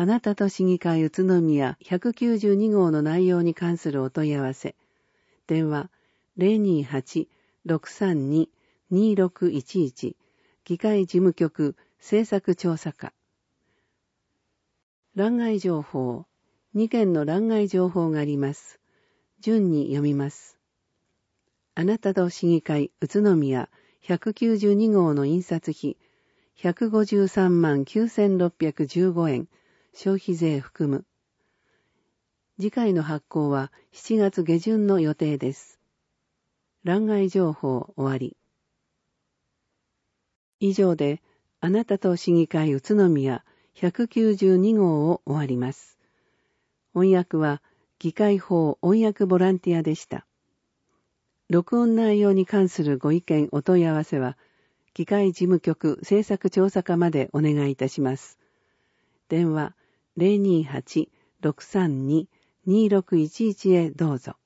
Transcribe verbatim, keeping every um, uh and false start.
あなたと市議会宇都宮ひゃくきゅうじゅうに号の内容に関するお問い合わせ。電話 ゼロにーはち ろくさんに にーろくいちいち 議会事務局政策調査課。欄外情報。にけんの欄外情報があります。順に読みます。あなたと市議会宇都宮ひゃくきゅうじゅうに号の印刷費ひゃくごじゅうさんまんきゅうせんろっぴゃくじゅうごえん、消費税含む。次回の発行はしちがつ下旬の予定です。欄外情報終わり。以上で、あなたと市議会宇都宮ひゃくきゅうじゅうに号を終わります。翻訳は、議会法翻訳ボランティアでした。録音内容に関するご意見お問い合わせは、議会事務局政策調査課までお願いいたします。電話 ゼロにーはち ろくさんに にーろくいちいち へどうぞ。